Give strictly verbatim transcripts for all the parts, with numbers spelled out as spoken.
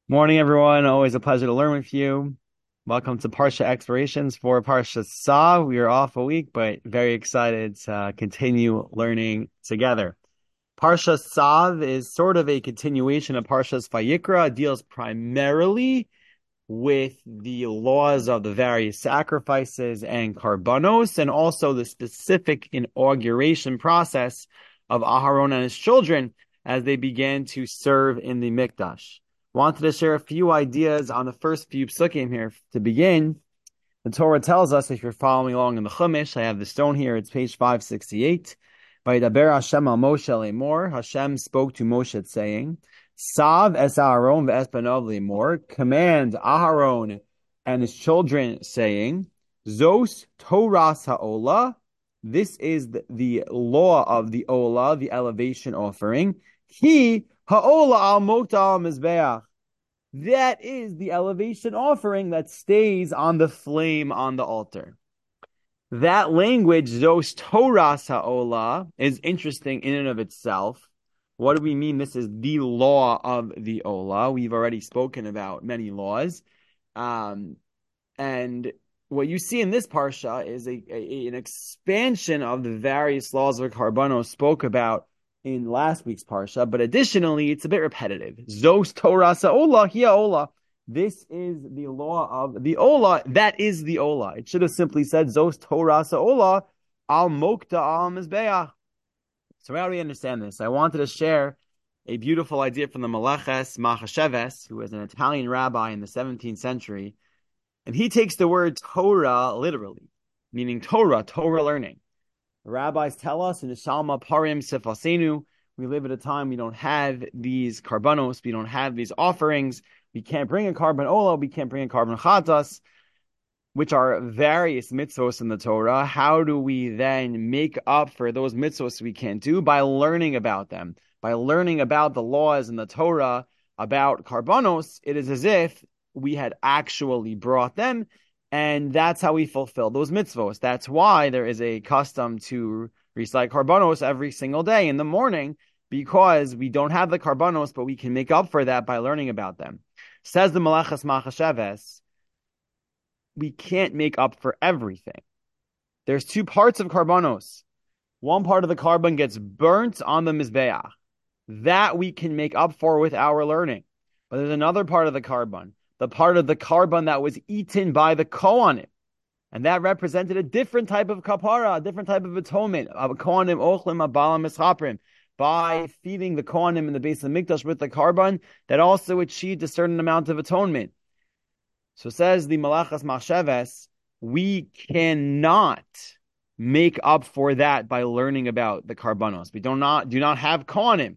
Morning, everyone. Always a pleasure to learn with you. Welcome to Parsha Explorations for Parsha Tzav. We are off a week, but very excited to uh, continue learning together. Parsha Tzav is sort of a continuation of Parshas Vayikra. It deals primarily with the laws of the various sacrifices and karbanos, and also the specific inauguration process of Aharon and his children as they began to serve in the Mikdash. Wanted to share a few ideas on the first few psukim here to begin. The Torah tells us, if you're following along in the Chumash, I have the stone here, it's page five sixty-eight. Vayidaber Hashem al Moshe lemor, Hashem spoke to Moshe saying, Sav es Aharon ve'es banov lemor, command Aharon and his children saying, Zos Toras ha'olah, this is the, the law of the Olah, the elevation offering. He ha'olah al mokta al mizbeach. That is the elevation offering that stays on the flame on the altar. That language, Zos Toras ha'olah, is interesting in and of itself. What do we mean? This is the law of the Olah. We've already spoken about many laws. Um, and what you see in this parsha is a, a an expansion of the various laws of Karbanos spoke about in last week's parsha, but additionally, it's a bit repetitive. Zos Torah Sa'olah, Hiya Olah. This is the law of the Olah. That is the Olah. It should have simply said Zos Torah Sa'olah, Al Mokta Al Mizbeach. So how do we understand this? I wanted to share a beautiful idea from the Meleches Machasheves, who was an Italian rabbi in the seventeenth century, and he takes the word Torah literally, meaning Torah, Torah learning. The rabbis tell us in the Shalma Parim Sefasenu, we live at a time we don't have these karbanos, we don't have these offerings, we can't bring a karban olah, we can't bring a karban chatas, which are various mitzvos in the Torah. How do we then make up for those mitzvos we can't do? By learning about them. By learning about the laws in the Torah about karbanos, it is as if we had actually brought them, and that's how we fulfill those mitzvos. That's why there is a custom to recite karbanos every single day in the morning, because we don't have the karbanos, but we can make up for that by learning about them. Says the Meleches Machasheves, we can't make up for everything. There's two parts of karbanos. One part of the karban gets burnt on the mizbeach. That we can make up for with our learning. But there's another part of the karban, the part of the karban that was eaten by the kohanim, and that represented a different type of kapara, a different type of atonement. Kohanim ochlim abala mischaprim. By feeding the kohanim in the base of the mikdash with the karban, that also achieved a certain amount of atonement. So says the Malachas Machsheves, we cannot make up for that by learning about the karbanos. We do not do not have kohanim.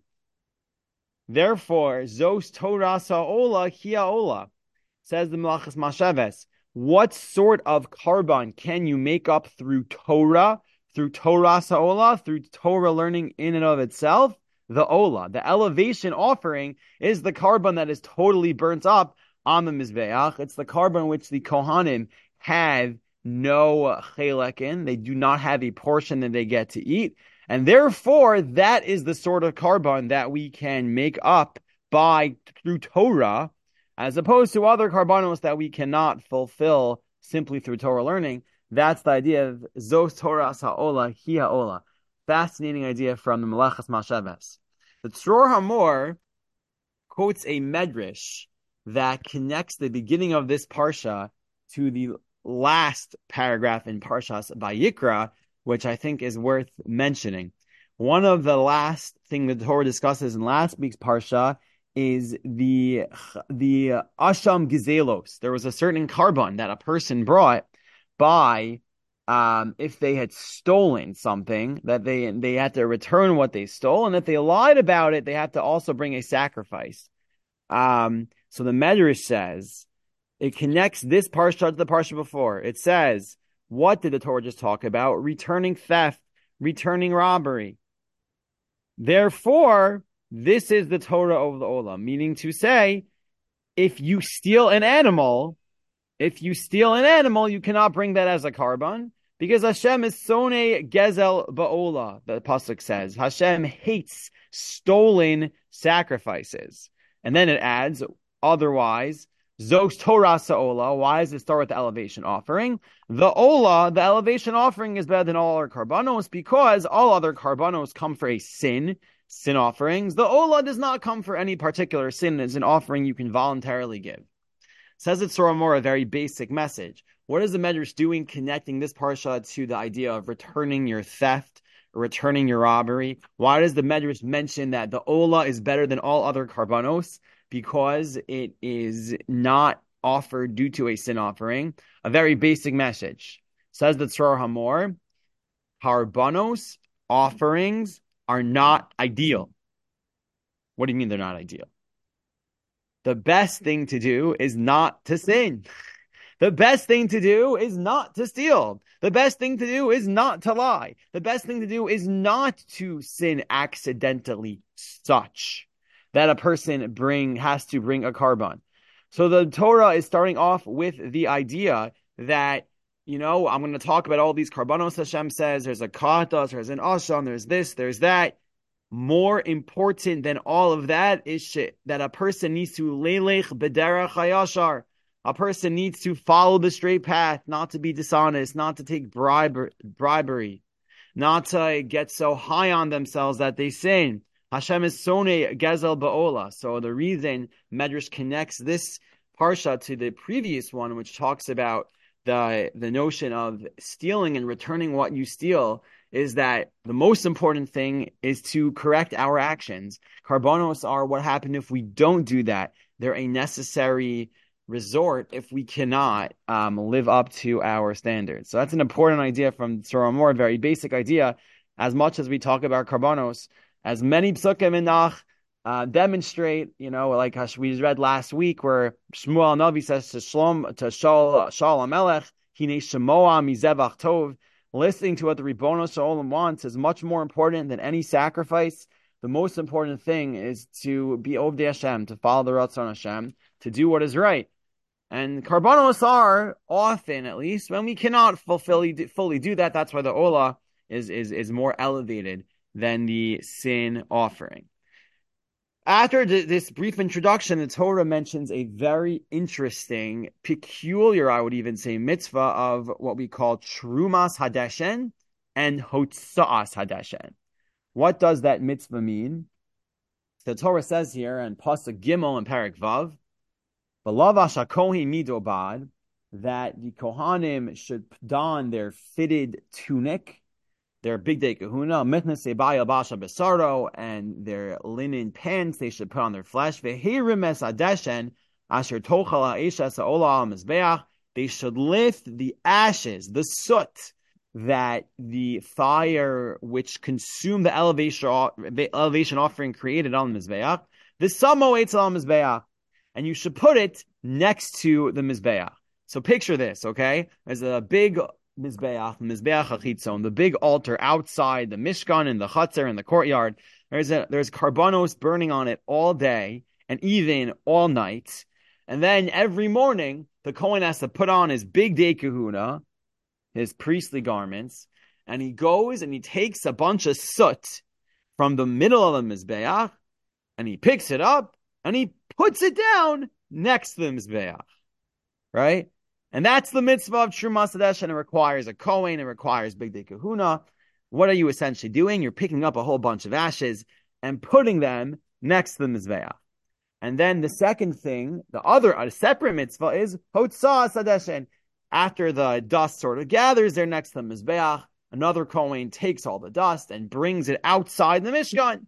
Therefore, Zos Torah Sa'olah Hiya Olah. Says the Malachas Machsheves, what sort of karban can you make up through Torah, through Torah Sa'olah, through Torah learning in and of itself? The Olah, the elevation offering, is the karban that is totally burnt up on the Mizbeach. It's the karban which the Kohanim have no chelek in. They do not have a portion that they get to eat. And therefore, that is the sort of karban that we can make up by through Torah, as opposed to other karbanos that we cannot fulfill simply through Torah learning. That's the idea of Zos Torah Sa'olah Hiya Olah. Fascinating idea from the Meleches Machsheves. The Tzror Hamor quotes a medrash that connects the beginning of this parsha to the last paragraph in Parshas Vayikra, which I think is worth mentioning. One of the last thing the Torah discusses in last week's parsha is the the Asham Gizelos. There was a certain karban that a person brought by um, if they had stolen something, that they they had to return what they stole, and if they lied about it, they had to also bring a sacrifice. Um, so the Medrash says, it connects this parsha to the parsha before. It says, what did the Torah just talk about? Returning theft, returning robbery. Therefore, this is the Torah of the Olam, meaning to say, if you steal an animal, if you steal an animal, you cannot bring that as a karban, because Hashem is sonei gezel ba'olah, the pasuk says. Hashem hates stolen sacrifices. And then it adds, Otherwise, Zos Torah Sa'ola. Why does it start with the elevation offering? The Ola, the elevation offering, is better than all other karbanos because all other karbanos come for a sin, sin offerings. The Ola does not come for any particular sin. It's an offering you can voluntarily give. Says it Surah More, a very basic message. What is the Medrash doing connecting this parsha to the idea of returning your theft, returning your robbery? Why does the Medrash mention that the Ola is better than all other karbanos? Because it is not offered due to a sin offering. A very basic message. Says the Tzror Hamor, karbanos, offerings, are not ideal. What do you mean they're not ideal? The best thing to do is not to sin. The best thing to do is not to steal. The best thing to do is not to lie. The best thing to do is not to sin accidentally such that a person bring has to bring a karban. So the Torah is starting off with the idea that, you know, I'm going to talk about all these karbanos. Hashem says there's a katas, there's an asham, there's this, there's that. More important than all of that is shit, that a person needs to lelech b'derech hayashar. A person needs to follow the straight path, not to be dishonest, not to take bribe, bribery, not to get so high on themselves that they sin. Hashem is sonei gezel ba'ola. So the reason Medrash connects this parsha to the previous one, which talks about the, the notion of stealing and returning what you steal, is that the most important thing is to correct our actions. Karbanos are what happened if we don't do that. They're a necessary resort if we cannot um, live up to our standards. So that's an important idea from Tzror Hamor, a very basic idea. As much as we talk about karbanos, as many psukim in Nach uh, demonstrate, you know, like we read last week, where Shmuel Navi says to Shalom to Shaul Shaul HaMelech, Hine Shemoa Mizevach Tov. Listening to what the Ribbono Shel Olam wants is much more important than any sacrifice. The most important thing is to be Ovdei Hashem, to follow the Ratzon Hashem, to do what is right. And karbanos are often, at least, when we cannot fully fully do that. That's why the Ola is is is more elevated than the sin offering. After this brief introduction, the Torah mentions a very interesting, peculiar, I would even say, mitzvah of what we call Trumas Hadeshen and Hotzaas Hadeshen. What does that mitzvah mean? The Torah says here in Pasuk Gimel and Parak Vav, B'lavash HaKohen midobad, that the Kohanim should don their fitted tunic, their big day kahuna, mitnas sebaya basha besaro, and their linen pants they should put on their flesh. Vehirimes adeshen asher tochal ha'esha sa'ola al mizbeach. They should lift the ashes, the soot that the fire which consumed the elevation, the elevation offering created on the mizbeach. The samo etzel al mizbeach, and you should put it next to the mizbeach. So picture this, okay? There's a big Mizbeach, Mizbeach HaChitzon, the big altar outside the Mishkan and the Chatzar and the courtyard. There's a, there's karbanos burning on it all day and even all night. And then every morning, the Kohen has to put on his big day kahuna, his priestly garments, and he goes and he takes a bunch of soot from the middle of the Mizbeach, and he picks it up and he puts it down next to the Mizbeach. Right? And that's the mitzvah of Trumas Hadeshen, and it requires a Kohen, it requires Big Day Kahuna. What are you essentially doing? You're picking up a whole bunch of ashes and putting them next to the Mizbeach. And then the second thing, the other, a separate mitzvah is Hotzaas Hadeshen. After the dust sort of gathers there next to the Mizbeach, another Kohen takes all the dust and brings it outside the Mishkan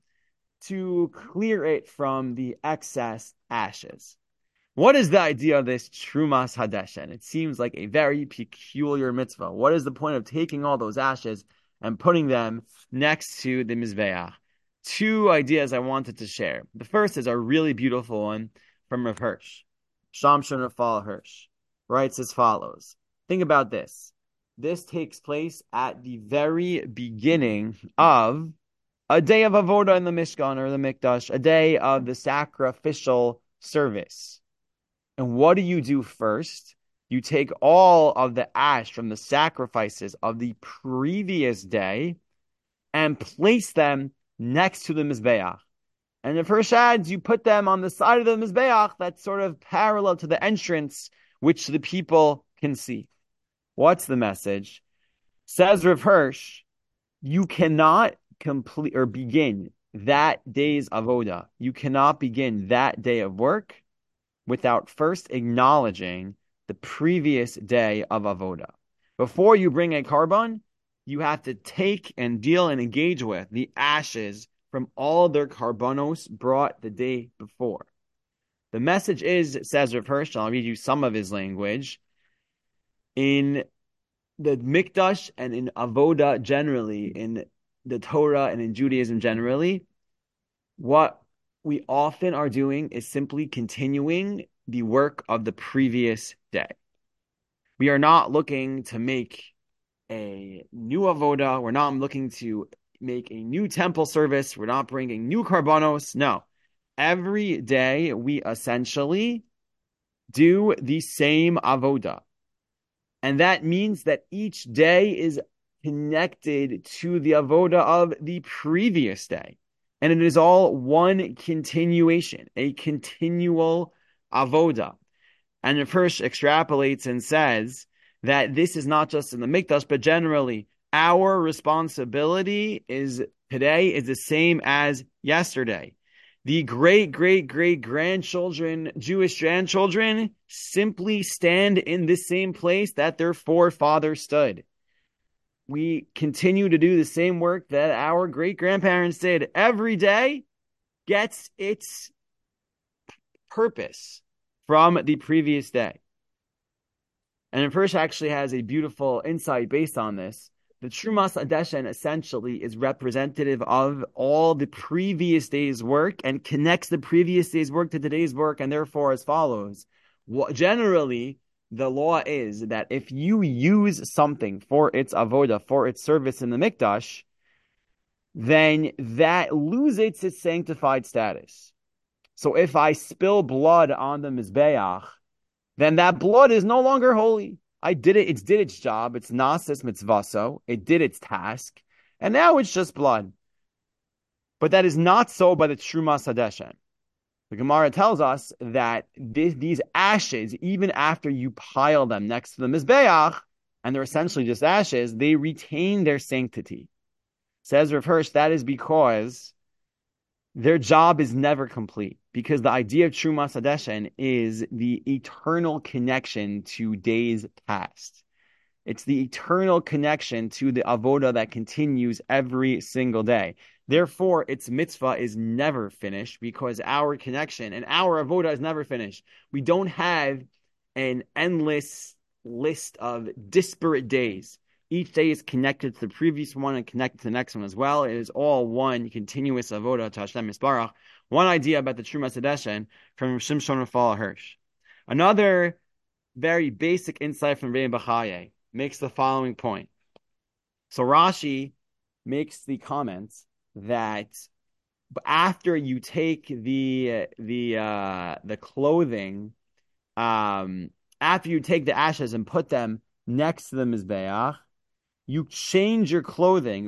to clear it from the excess ashes. What is the idea of this Trumas Hadeshen? It seems like a very peculiar mitzvah. What is the point of taking all those ashes and putting them next to the Mizbeach? Two ideas I wanted to share. The first is a really beautiful one from Rav Hirsch. Shamshon Rafal Hirsch writes as follows. Think about this. This takes place at the very beginning of a day of Avodah in the Mishkan or the Mikdash, a day of the sacrificial service. And what do you do first? You take all of the ash from the sacrifices of the previous day and place them next to the Mizbeach. And the first adds, you put them on the side of the Mizbeach that's sort of parallel to the entrance, which the people can see. What's the message? Says Rav Hirsch, you cannot complete or begin that day's avoda. You cannot begin that day of work without first acknowledging the previous day of avoda. Before you bring a carbon, you have to take and deal and engage with the ashes from all their carbonos brought the day before. The message is, says Rav Hirsch, I'll read you some of his language, in the Mikdash and in Avoda generally, in the Torah and in Judaism generally, what we often are doing is simply continuing the work of the previous day. We are not looking to make a new avoda. We're not looking to make a new temple service. We're not bringing new carbonos. No. Every day we essentially do the same avoda. And that means that each day is connected to the avoda of the previous day. And it is all one continuation, a continual avoda. And the first extrapolates and says that this is not just in the Mikdash, but generally our responsibility is today is the same as yesterday. The great, great, great grandchildren, Jewish grandchildren, simply stand in the same place that their forefathers stood. We continue to do the same work that our great grandparents did. Every day gets its purpose from the previous day. And Hirsch actually has a beautiful insight based on this. The Trumas Adeshen essentially is representative of all the previous day's work and connects the previous day's work to today's work, and therefore as follows. Generally, the law is that if you use something for its avoda, for its service in the Mikdash, then that loses its sanctified status. So if I spill blood on the Mizbeach, then that blood is no longer holy. I did it, it did its job, it's nasis mitzvaso, it did its task, and now it's just blood. But that is not so by the Trumas Hadeshen. The Gemara tells us that this, these ashes, even after you pile them next to the Mizbeach, and they're essentially just ashes, they retain their sanctity. Says Rav Hirsch, that is because their job is never complete, because the idea of Trumas Hadeshen is the eternal connection to days past. It's the eternal connection to the avoda that continues every single day. Therefore, its mitzvah is never finished because our connection and our avoda is never finished. We don't have an endless list of disparate days. Each day is connected to the previous one and connected to the next one as well. It is all one continuous avoda to Hashem Yisbarach. One idea about the Trumas Hadeshen from Shimshon Raphael Hirsch. Another very basic insight from Rebbe Bachaye makes the following point. So Rashi makes the comment that after you take the the uh, the clothing, um, after you take the ashes and put them next to the Mizbeach, you change your clothing.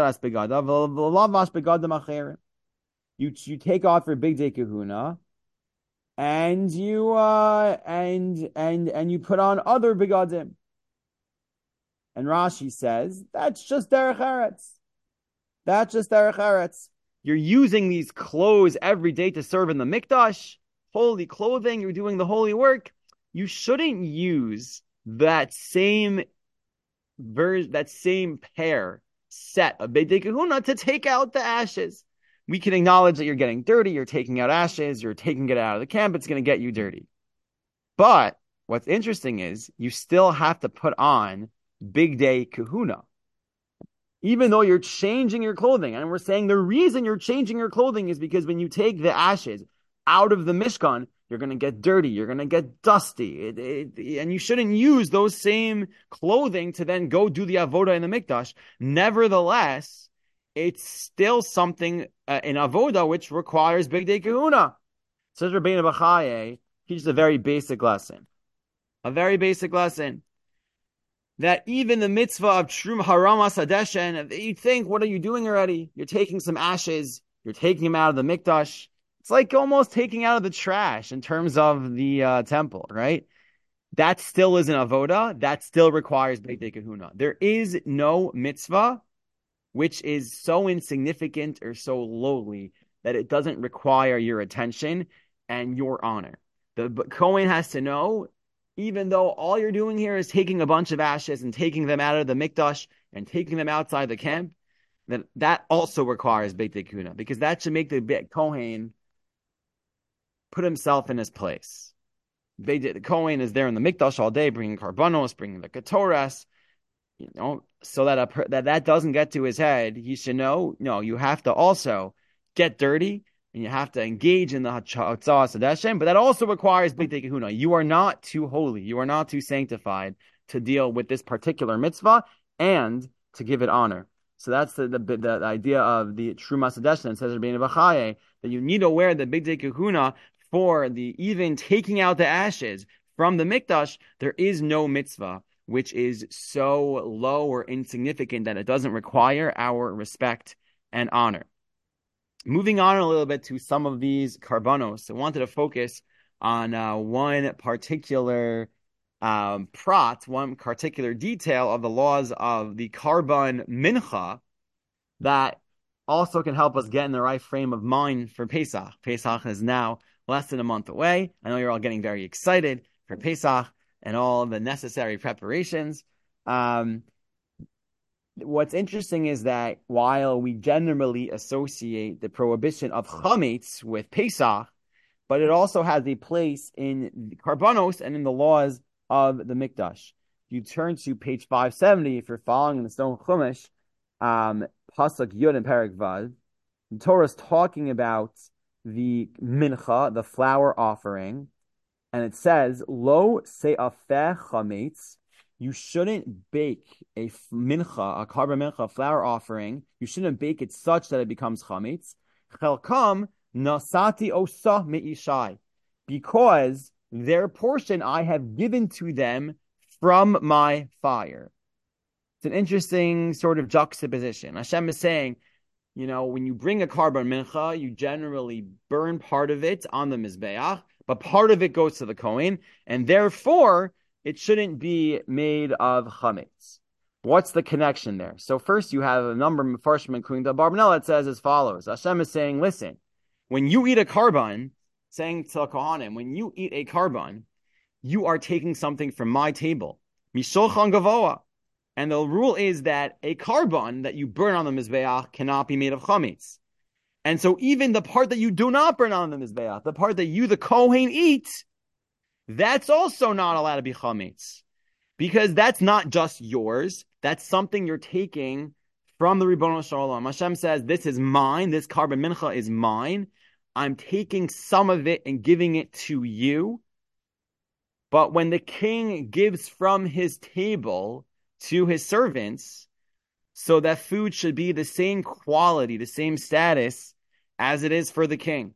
You you take off your big day kahuna, and you uh and and and you put on other begadim. And Rashi says that's just derech eretz. That's just derech eretz. You're using these clothes every day to serve in the mikdash, holy clothing. You're doing the holy work. You shouldn't use that same ver- that same pair set of big day kahuna to take out the ashes. We can acknowledge that you're getting dirty, you're taking out ashes, you're taking it out of the camp, it's going to get you dirty. But what's interesting is you still have to put on big day kahuna. Even though you're changing your clothing. And we're saying the reason you're changing your clothing is because when you take the ashes out of the Mishkan, you're going to get dirty, you're going to get dusty. It, it, and you shouldn't use those same clothing to then go do the avoda in the mikdash. Nevertheless, it's still something uh, in avoda which requires big day kahuna. Says Rabbeinu Bachaye, teaches a very basic lesson. A very basic lesson. That even the mitzvah of Trum Haramas Hadeshen, you think, what are you doing already? You're taking some ashes, you're taking them out of the mikdash. It's like almost taking out of the trash in terms of the uh, temple, right? That still is an avoda. That still requires Beit Kahuna. There is no mitzvah which is so insignificant or so lowly that it doesn't require your attention and your honor. The Kohen has to know, even though all you're doing here is taking a bunch of ashes and taking them out of the mikdash and taking them outside the camp, that that also requires Beit Kahuna, because that should make the Kohen put himself in his place. The Kohen is there in the mikdash all day, bringing karbanos, bringing the ketoras, you know, so that a, that that doesn't get to his head. He should know, no, you have to also get dirty and you have to engage in the Hatzah Sadeshem, but that also requires Beit Kahuna. You are not too holy, you are not too sanctified to deal with this particular mitzvah and to give it honor. So that's the the, the, the idea of the Truma Sadeshem. It says Rabbeinu Bachaye that you need to wear the Beit Kahuna for the even taking out the ashes from the mikdash. There is no mitzvah which is so low or insignificant that it doesn't require our respect and honor. Moving on a little bit to some of these karbanos, I wanted to focus on uh, one particular um, prat, one particular detail of the laws of the karban mincha that also can help us get in the right frame of mind for Pesach. Pesach is now less than a month away. I know you're all getting very excited for Pesach and all the necessary preparations. Um, what's interesting is that while we generally associate the prohibition of chametz with Pesach, but it also has a place in karbanos and in the laws of the mikdash. You turn to page five seventy if you're following in the Stone Chumash, um, pasuk Yud and Perek Vav. The Torah is talking about the mincha, the flour offering. And it says, Lo se'afeh chametz, you shouldn't bake a mincha, a karban mincha, a flour offering. You shouldn't bake it such that it becomes chametz. Chelkam nasati osa me'ishai, because their portion I have given to them from my fire. It's an interesting sort of juxtaposition. Hashem is saying, you know, when you bring a karban mincha, you generally burn part of it on the mizbeach, but part of it goes to the Kohen, and therefore it shouldn't be made of chametz. What's the connection there? So first you have a number of Mefarshim, including the Barbanel, that says as follows. Hashem is saying, listen, when you eat a karban, saying to the Kohanim, when you eat a karban, you are taking something from my table. Mishochan gavoa. And the rule is that a karban that you burn on the mizbeach cannot be made of chametz. And so even the part that you do not burn on the mizbeach, the part that you, the Kohen, eat, that's also not allowed to be chametz. Because that's not just yours. That's something you're taking from the Ribbono Shel Olam. Hashem says, this is mine. This karban mincha is mine. I'm taking some of it and giving it to you. But when the king gives from his table to his servants, so that food should be the same quality, the same status as it is for the king.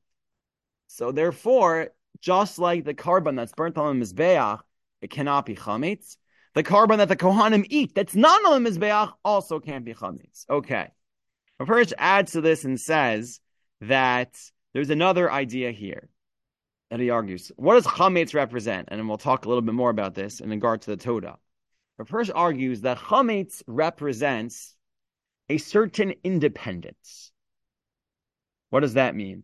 So therefore, just like the karban that's burnt on the mizbeach, it cannot be chametz. The karban that the Kohanim eat, that's not on the mizbeach, also can't be chametz. Okay. Rav adds to this and says that there's another idea here. And he argues, what does chametz represent? And we'll talk a little bit more about this in regard to the Todah. Rav argues that chametz represents a certain independence. What does that mean?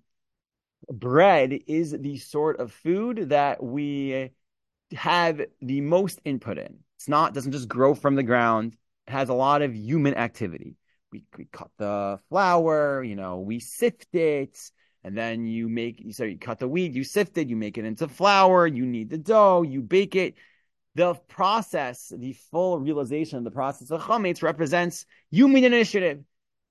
Bread is the sort of food that we have the most input in. It's not, doesn't just grow from the ground. It has a lot of human activity. We, we cut the flour, you know, we sift it, and then you make, so you cut the wheat, you sift it, you make it into flour, you knead the dough, you bake it. The process, the full realization of the process of chametz represents human initiative.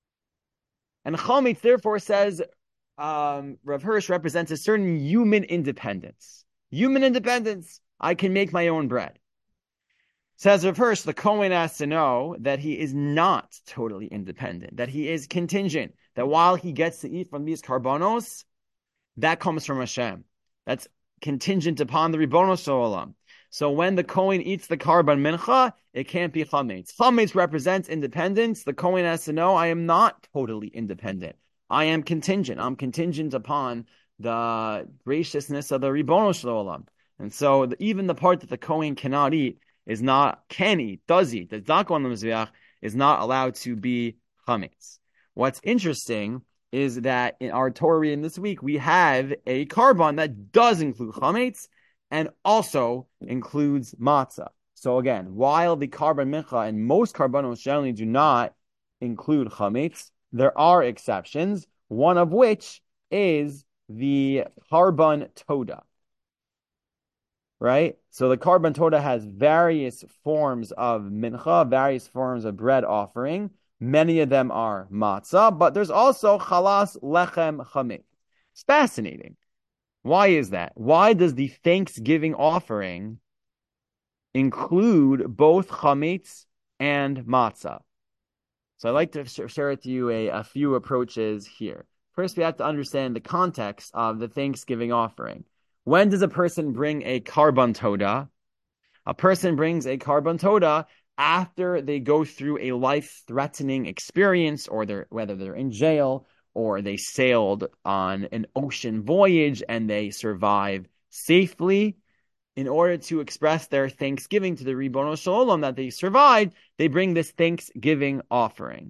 And chametz, therefore, says, um, Rav Hirsch represents a certain human independence. Human independence. I can make my own bread. Says Rav Hirsch, the Kohen has to know that he is not totally independent, that he is contingent, that while he gets to eat from these karbanos, that comes from Hashem. That's contingent upon the Ribbono Shel Olam. So when the Kohen eats the karban mincha, it can't be chametz. Chametz represents independence. The Kohen has to know, I am not totally independent. I am contingent. I'm contingent upon the graciousness of the Ribono Shel Olam. And so the, even the part that the Kohen cannot eat is not, can eat, does eat, does not go on the Mizbeach, is not allowed to be chametz. What's interesting is that in our Torah reading this week, we have a carbon that does include chametz and also includes matzah. So again, while the carbon mincha and most carbonos generally do not include chametz, there are exceptions, one of which is the carbon toda. Right? So the carbon toda has various forms of mincha, various forms of bread offering. Many of them are matzah, but there's also chalas, lechem, chametz. It's fascinating. Why is that? Why does the Thanksgiving offering include both chametz and matzah? So I'd like to share with you a, a few approaches here. First, we have to understand the context of the Thanksgiving offering. When does a person bring a carbon toda? A person brings a carbon toda after they go through a life-threatening experience, or they're, whether they're in jail or they sailed on an ocean voyage and they survive safely. In order to express their thanksgiving to the Ribono Shel Olam that they survived, they bring this Thanksgiving offering.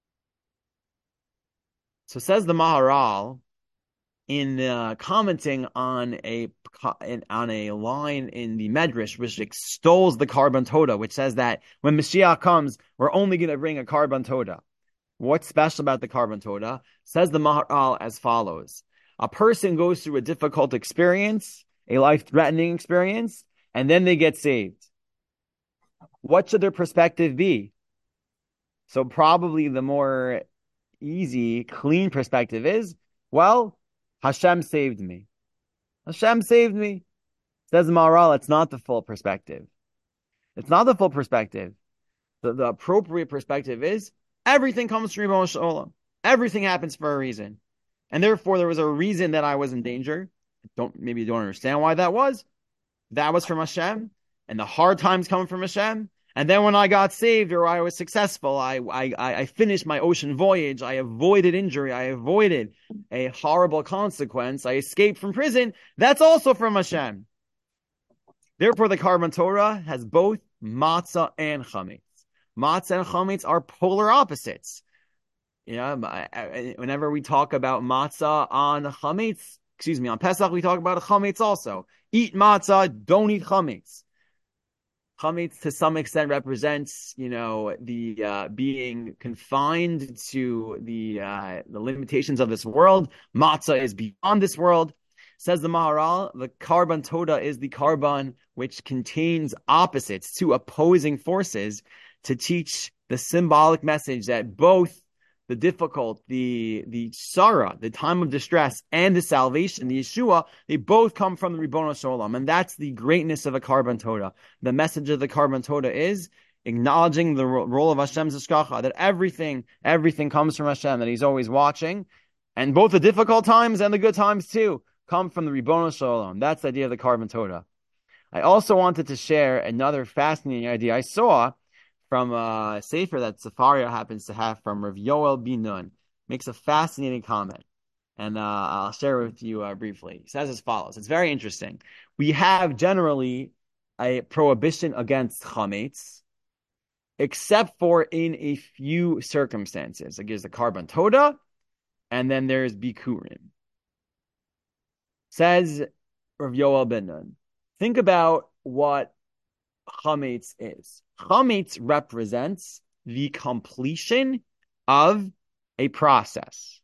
So says the Maharal, in uh, commenting on a on a line in the Medrash, which extols the carbon toda, which says that when Mashiach comes, we're only going to bring a carbon toda. What's special about the carbon toda? Says the Maharal as follows: a person goes through a difficult experience, a life-threatening experience, and then they get saved. What should their perspective be? So probably the more easy, clean perspective is, well, Hashem saved me. Hashem saved me. Says the Maharal, it's not the full perspective. It's not the full perspective. The, the appropriate perspective is, everything comes from Ribono Shel Olam. Everything happens for a reason. And therefore, there was a reason that I was in danger. Don't maybe you don't understand why that was. That was from Hashem, and the hard times come from Hashem. And then when I got saved or I was successful, I I I finished my ocean voyage. I avoided injury. I avoided a horrible consequence. I escaped from prison. That's also from Hashem. Therefore, the carbon Torah has both matzah and chametz. Matzah and chametz are polar opposites. Yeah, whenever we talk about matzah on chametz, excuse me, on Pesach, we talk about chametz also. Eat matzah, don't eat chametz. Chametz, to some extent, represents, you know, the uh, being confined to the uh, the limitations of this world. Matzah is beyond this world. Says the Maharal, the carbon toda is the carbon which contains opposites, two opposing forces, to teach the symbolic message that both the difficult, the the Sarah, the time of distress, and the salvation, the Yeshua, they both come from the Ribono Shel Olam. And that's the greatness of a carbon toda. The message of the carbon toda is acknowledging the role of Hashem's Hashgacha, that everything, everything comes from Hashem, that He's always watching. And both the difficult times and the good times too come from the Ribono Shel Olam. That's the idea of the carbon toda. I also wanted to share another fascinating idea I saw from a sefer that Sefaria happens to have from Rav Yoel Bin-Nun. Makes a fascinating comment, and uh, I'll share it with you uh, briefly. He says as follows. It's very interesting. We have generally a prohibition against chametz, except for in a few circumstances. Like there's the carbon toda, and then there's bikurim. Says Rav Yoel Bin-Nun, think about what chametz is. Chametz represents the completion of a process.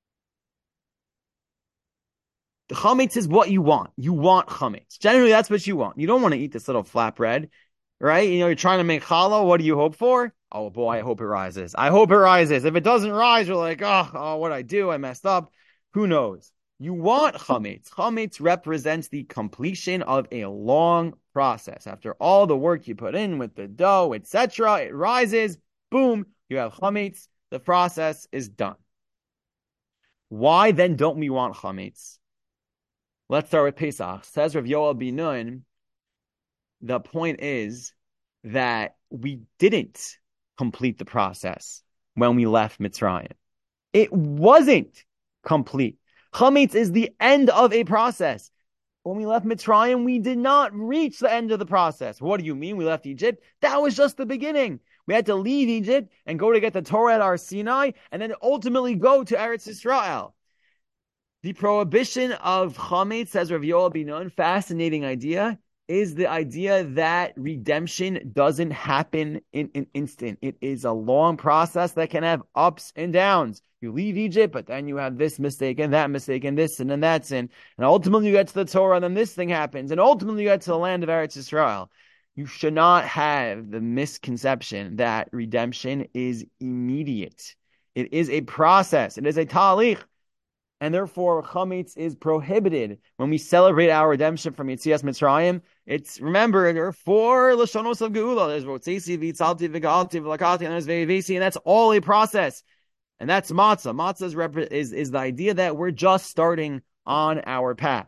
The chametz is what you want. You want chametz. Generally, that's what you want. You don't want to eat this little flatbread, right? You know, you're trying to make challah. What do you hope for? Oh boy, I hope it rises. I hope it rises. If it doesn't rise, you're like, oh, oh, what I do? I messed up. Who knows? You want chametz. Chametz represents the completion of a long process. After all the work you put in with the dough, et cetera, it rises. Boom, you have chametz. The process is done. Why then don't we want chametz? Let's start with Pesach. Says Rav Yoel Bin-Nun, the point is that we didn't complete the process when we left Mitzrayim. It wasn't complete. Chametz is the end of a process. When we left Mitzrayim, we did not reach the end of the process. What do you mean we left Egypt? That was just the beginning. We had to leave Egypt and go to get the Torah at Har Sinai, and then ultimately go to Eretz Yisrael. The prohibition of Chametz, says Rav Yoel bin-Nun, fascinating idea, is the idea that redemption doesn't happen in an instant. It is a long process that can have ups and downs. You leave Egypt, but then you have this mistake and that mistake and this and then that sin. And ultimately you get to the Torah and then this thing happens. And ultimately you get to the land of Eretz Yisrael. You should not have the misconception that redemption is immediate. It is a process. It is a talich. And therefore, chametz is prohibited when we celebrate our redemption from Yetzias Mitzrayim. It's, remember, there are four lashonos of geula. There's rotzesi, v'itzalti, v'galti, v'lakati, and there's ve'evesi, and that's all a process. And that's matzah. Matzah is, rep- is, is the idea that we're just starting on our path.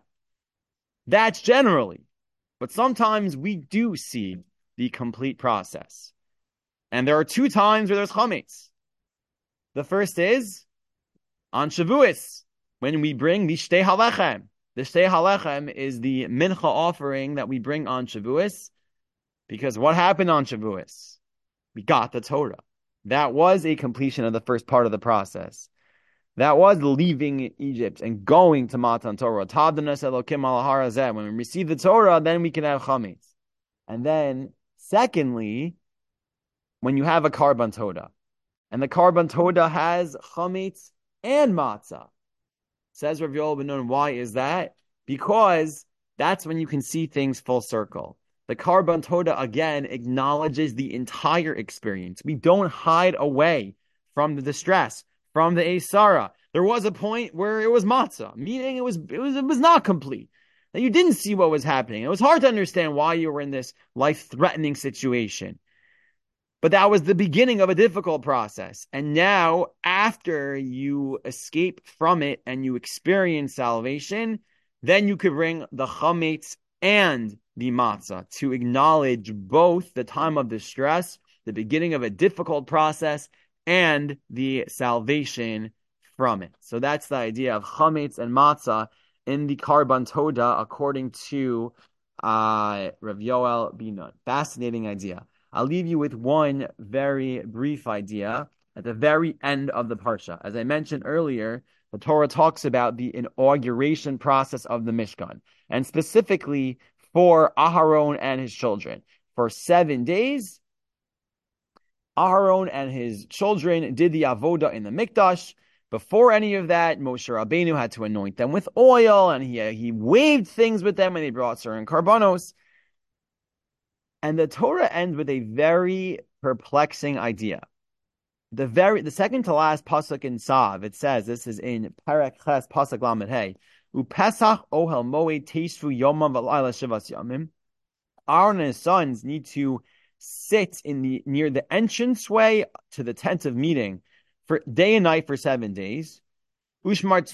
That's generally. But sometimes we do see the complete process. And there are two times where there's chametz. The first is on Shavuos, when we bring the Shtei Halechem. The Shtei Halechem is the mincha offering that we bring on Shavuos, because what happened on Shavuos? We got the Torah. That was a completion of the first part of the process. That was leaving Egypt and going to Matan Torah. Tadanas Elokim al Har Hazeh. When we receive the Torah, then we can have chametz. And then, secondly, when you have a Karban Toda, and the Karban Toda has chametz and matzah. Says Rav Yoel bin-Nun, why is that? Because that's when you can see things full circle. The Karban Toda, again, acknowledges the entire experience. We don't hide away from the distress, from the Esara. There was a point where it was matzah, meaning it was, it was, it was not complete. That you didn't see what was happening. It was hard to understand why you were in this life-threatening situation. But that was the beginning of a difficult process. And now, after you escape from it and you experience salvation, then you could bring the chametz and the matzah to acknowledge both the time of distress, the beginning of a difficult process, and the salvation from it. So that's the idea of chametz and matzah in the Karban Toda, according to uh, Rav Yoel bin-Nun. Fascinating idea. I'll leave you with one very brief idea at the very end of the Parsha. As I mentioned earlier, the Torah talks about the inauguration process of the Mishkan, and specifically for Aharon and his children. For seven days, Aharon and his children did the avoda in the Mikdash. Before any of that, Moshe Rabbeinu had to anoint them with oil, and he, he waved things with them, and they brought certain karbanos. And the Torah ends with a very perplexing idea. The very the second to last pasuk in Tzav, it says, this is in Perek Ches pasuk Lamed Hey, Upesach ohel moed teishvu yomam v'layla shivas yamim. Aaron and his sons need to sit in the near the entranceway to the tent of meeting for day and night for seven days. You should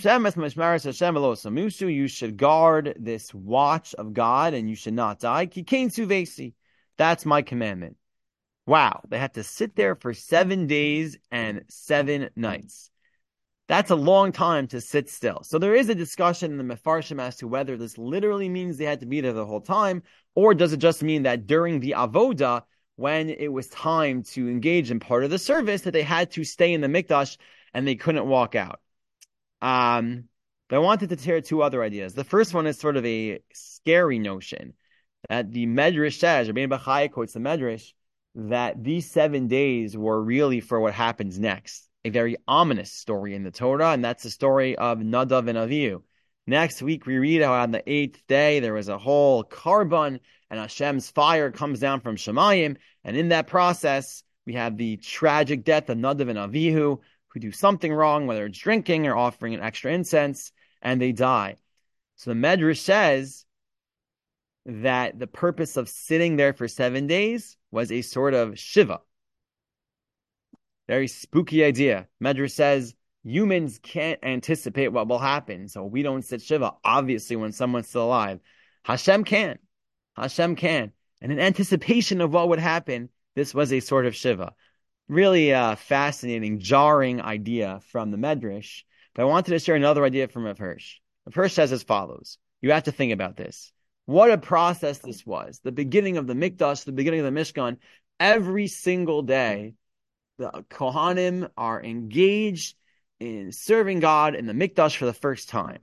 guard this watch of God, and you should not die. That's my commandment. Wow, they had to sit there for seven days and seven nights. That's a long time to sit still. So there is a discussion in the Mefarshim as to whether this literally means they had to be there the whole time, or does it just mean that during the avoda, when it was time to engage in part of the service, that they had to stay in the Mikdash and they couldn't walk out. Um, but I wanted to tear two other ideas. The first one is sort of a scary notion that the Medrash says, Rabbeinu Bachai quotes the Medrash, that these seven days were really for what happens next. A very ominous story in the Torah, and that's the story of Nadav and Avihu. Next week we read how on the eighth day there was a whole carbon, and Hashem's fire comes down from Shemayim, and in that process we have the tragic death of Nadav and Avihu, who do something wrong, whether it's drinking or offering an extra incense, and they die. So the Medrash says that the purpose of sitting there for seven days was a sort of shiva. Very spooky idea. Medrash says humans can't anticipate what will happen, so we don't sit shiva, obviously, when someone's still alive. Hashem can. Hashem can. And in anticipation of what would happen, this was a sort of shiva. really uh, fascinating, jarring idea from the Medrash. But I wanted to share another idea from Rav Hirsch. Rav Hirsch says as follows. You have to think about this. What a process this was. The beginning of the Mikdash, the beginning of the Mishkan, every single day, the Kohanim are engaged in serving God in the Mikdash for the first time.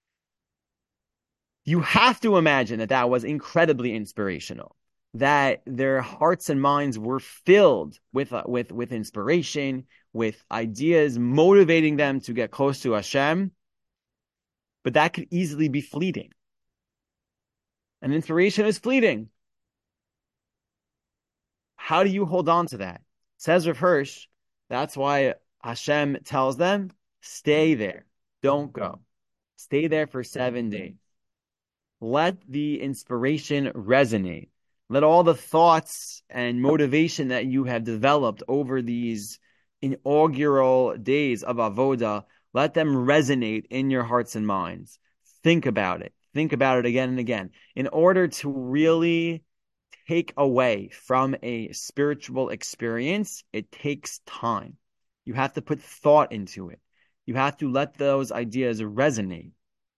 You have to imagine that that was incredibly inspirational, that their hearts and minds were filled with, uh, with, with inspiration, with ideas motivating them to get close to Hashem. But that could easily be fleeting. And inspiration is fleeting. How do you hold on to that? Says Rav Hirsch, that's why Hashem tells them, stay there. Don't go. Stay there for seven days. Let the inspiration resonate. Let all the thoughts and motivation that you have developed over these inaugural days of Avoda, let them resonate in your hearts and minds. Think about it. Think about it again and again. In order to really take away from a spiritual experience, it takes time. You have to put thought into it. You have to let those ideas resonate.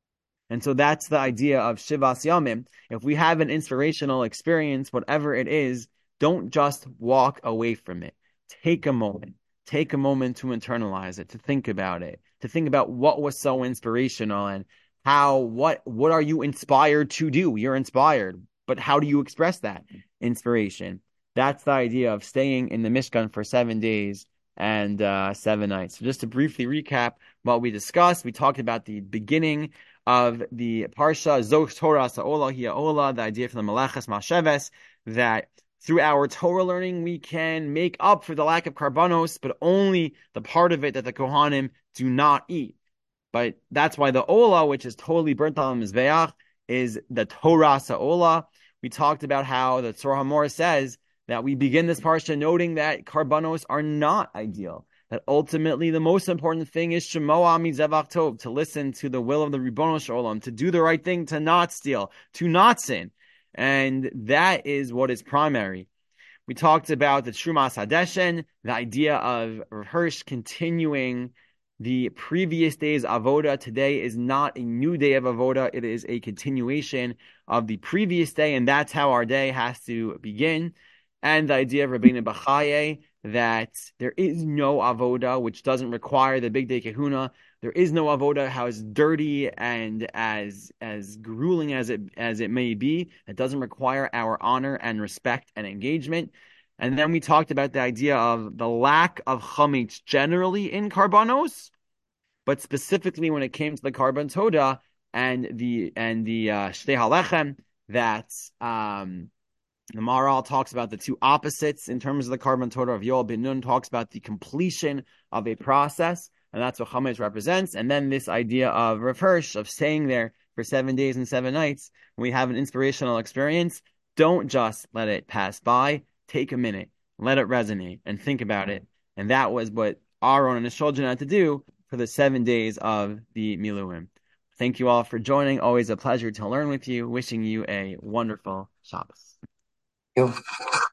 And so that's the idea of Shivas Yamim. If we have an inspirational experience, whatever it is, don't just walk away from it. Take a moment. Take a moment to internalize it, to think about it, to think about what was so inspirational and how, what, what are you inspired to do? You're inspired, but how do you express that inspiration? That's the idea of staying in the Mishkan for seven days and uh, seven nights. So just to briefly recap what we discussed, we talked about the beginning of the Parsha, Zoch Torah Sa'olah Hiya Olah, the idea from the Meleches Masheves, that through our Torah learning, we can make up for the lack of karbanos, but only the part of it that the Kohanim do not eat. But that's why the Olah, which is totally burnt on the Mizbeach, is the Torah Sa'olah. We talked about how the Tzor HaMor says that we begin this Parsha noting that karbanos are not ideal. That ultimately the most important thing is Shemoah Mizevach Tov, to listen to the will of the Ribbono Shel Olam, to do the right thing, to not steal, to not sin. And that is what is primary. We talked about the Trumas Hadeshen, the idea of Rav Hirsch continuing the previous day's Avoda. Today is not a new day of Avoda, it is a continuation of the previous day, and that's how our day has to begin. And the idea of Rabbeinu Bachaye, that there is no avoda which doesn't require the big day kahuna. There is no avoda, how as dirty and as as grueling as it as it may be, that doesn't require our honor and respect and engagement. And then we talked about the idea of the lack of chametz generally in karbanos, but specifically when it came to the karban toda and the and the uh, shtei halechem, that um. The Maharal talks about the two opposites in terms of the karban toda. Of Yoel Ben Nun talks about the completion of a process, and that's what chametz represents. And then this idea of Rav Hirsch, of staying there for seven days and seven nights, when we have an inspirational experience, don't just let it pass by. Take a minute, let it resonate, and think about it. And that was what Aaron and his children had to do for the seven days of the Miluim. Thank you all for joining. Always a pleasure to learn with you. Wishing you a wonderful Shabbos. You.